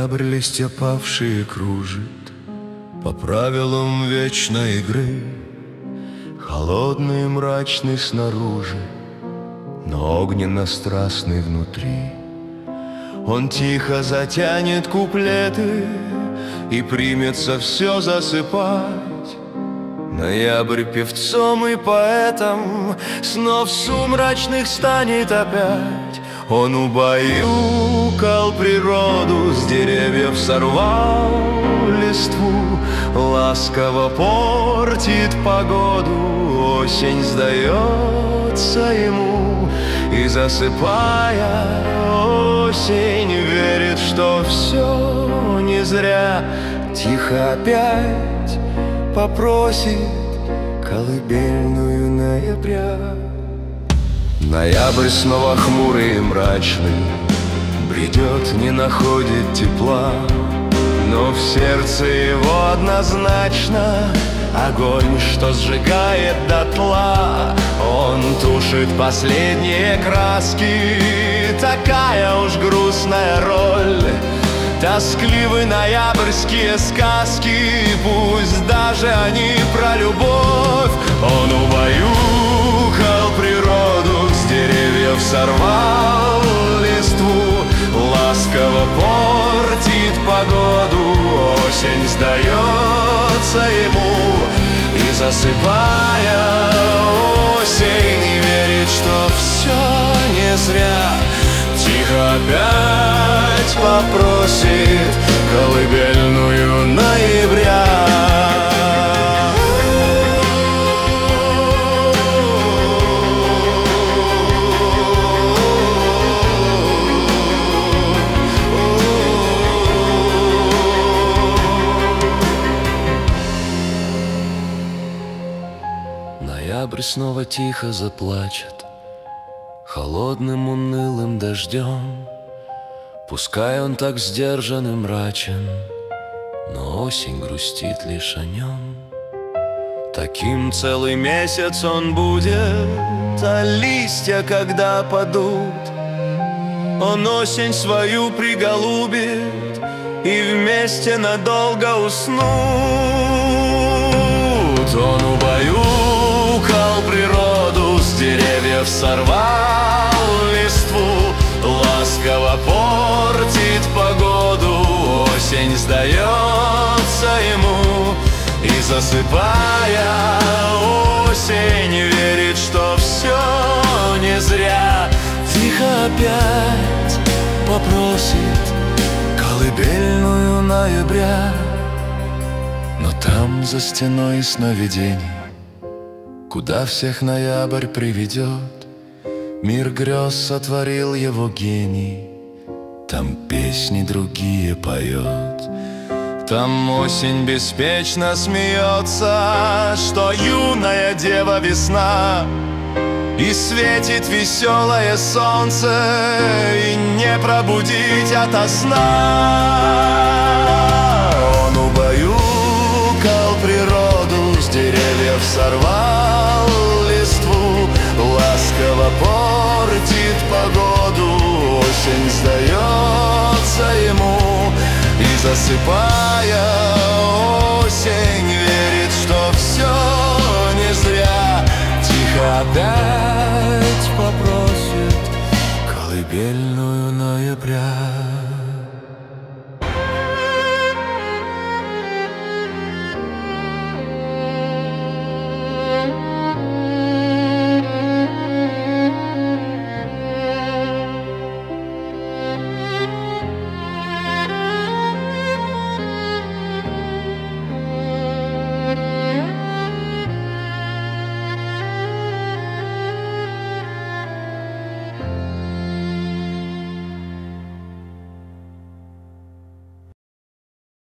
ноябрь листья павшие кружит по правилам вечной игры, холодный и мрачный снаружи, но огненно-страстный внутри. Он тихо затянет куплеты и примется все засыпать. Ноябрь певцом и поэтом снов сумрачных станет опять. Он убаюкал природу, с деревьев сорвал листву, ласково портит погоду, осень сдается ему. И засыпая, осень верит, что все не зря. Тихо опять попросит колыбельную ноября. Ноябрь снова хмурый и мрачный, бредет, не находит тепла, но в сердце его однозначно огонь, что сжигает дотла. Он тушит последние краски, такая уж грустная роль. Тоскливы ноябрьские сказки, пусть даже они про любовь. Он убаюкал природу, с деревьев сорвал листву, ласково портит погоду, осень сдается ему. И засыпая, осень верит, что все не зря. Тихо опять попросит колыбельную ноября. Ноябрь снова тихо заплачет холодным унылым дождем. Пускай он так сдержан и мрачен, но осень грустит лишь о нем. Таким целый месяц он будет, а листья когда падут, он осень свою приголубит и вместе надолго уснут. Он убаюкал природу, с деревьев сорвал листву, ласково портит погоду, осень сдается ему. И засыпая, осень верит, что все не зря. Тихо опять попросит колыбельную ноября. Но там, за стеной сновидений, куда всех ноябрь приведет, мир грез сотворил его гений, там песни другие поет. Там осень беспечно смеется, что юная дева весна, и светит веселое солнце, и не пробудить ото сна. Он убаюкал природу, с деревьев сорвал листву, ласково портит погоду, осень сдается ему. И засыпая, осень верит, что все не зря. Тихо опять попросит колыбельную ноября.